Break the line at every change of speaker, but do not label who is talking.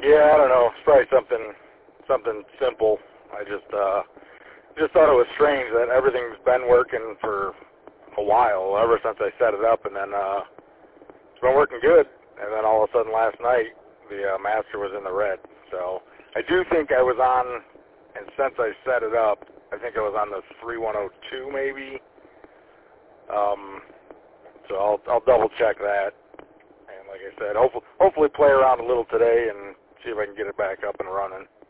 Yeah, I don't know. It's probably something simple. I just thought it was strange that everything's been working for a while, ever since I set it up, and then it's been working good. And then all of a sudden last night, the master was in the red. So I do think I was on, and since I set it up, I think I was on the 3102 maybe. So I'll double check that. And like I said, hopefully play around a little today and see if I can get it back up and running.